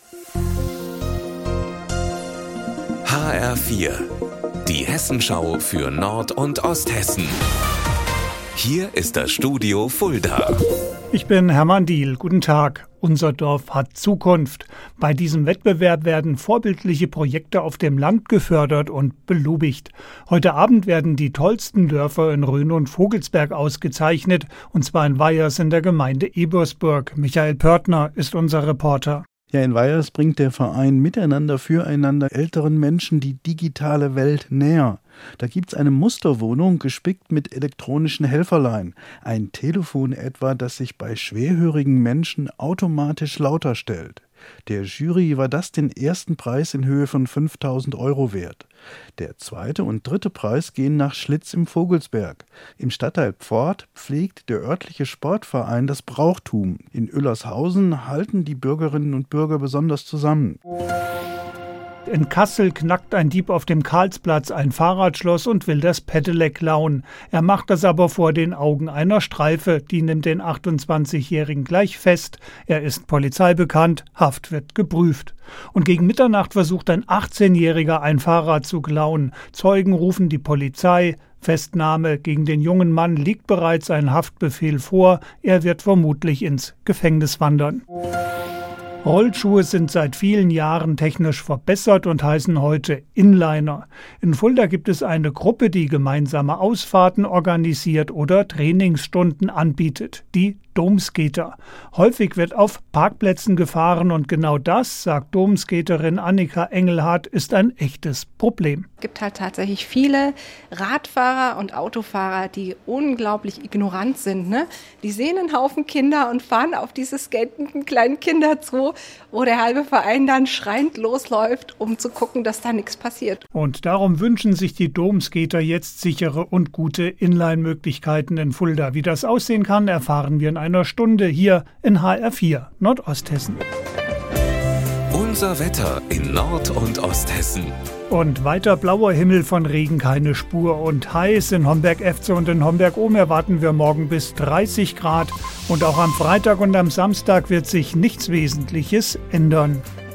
HR4, die Hessenschau für Nord- und Osthessen. Hier ist das Studio Fulda. Ich bin Hermann Diehl. Guten Tag. Unser Dorf hat Zukunft. Bei diesem Wettbewerb werden vorbildliche Projekte auf dem Land gefördert und belobigt. Heute Abend werden die tollsten Dörfer in Rhön und Vogelsberg ausgezeichnet, und zwar in Weyers in der Gemeinde Ebersburg. Michael Pörtner ist unser Reporter. Ja, in Weyers bringt der Verein Miteinander füreinander älteren Menschen die digitale Welt näher. Da gibt's eine Musterwohnung, gespickt mit elektronischen Helferlein. Ein Telefon etwa, das sich bei schwerhörigen Menschen automatisch lauter stellt. Der Jury war das den ersten Preis in Höhe von 5.000 € wert. Der zweite und dritte Preis gehen nach Schlitz im Vogelsberg. Im Stadtteil Pfort pflegt der örtliche Sportverein das Brauchtum. In Oellershausen halten die Bürgerinnen und Bürger besonders zusammen. In Kassel knackt ein Dieb auf dem Karlsplatz ein Fahrradschloss und will das Pedelec klauen. Er macht das aber vor den Augen einer Streife. Die nimmt den 28-Jährigen gleich fest. Er ist polizeibekannt, Haft wird geprüft. Und gegen Mitternacht versucht ein 18-Jähriger ein Fahrrad zu klauen. Zeugen rufen die Polizei. Festnahme gegen den jungen Mann liegt bereits ein Haftbefehl vor. Er wird vermutlich ins Gefängnis wandern. Rollschuhe sind seit vielen Jahren technisch verbessert und heißen heute Inliner. In Fulda gibt es eine Gruppe, die gemeinsame Ausfahrten organisiert oder Trainingsstunden anbietet, die Domskater. Häufig wird auf Parkplätzen gefahren und genau das, sagt Domskaterin Annika Engelhardt, ist ein echtes Problem. Es gibt halt tatsächlich viele Radfahrer und Autofahrer, die unglaublich ignorant sind. Ne? Die sehen einen Haufen Kinder und fahren auf diese skatenden kleinen Kinder zu, wo der halbe Verein dann schreiend losläuft, um zu gucken, dass da nichts passiert. Und darum wünschen sich die Domskater jetzt sichere und gute Inline-Möglichkeiten in Fulda. Wie das aussehen kann, erfahren wir in einer Stunde hier in HR4 Nordosthessen. Unser Wetter in Nord- und Osthessen. Und weiter blauer Himmel, von Regen keine Spur und heiß. In Homberg-Efze und in Homberg-Ohm erwarten wir morgen bis 30 Grad. Und auch am Freitag und am Samstag wird sich nichts Wesentliches ändern.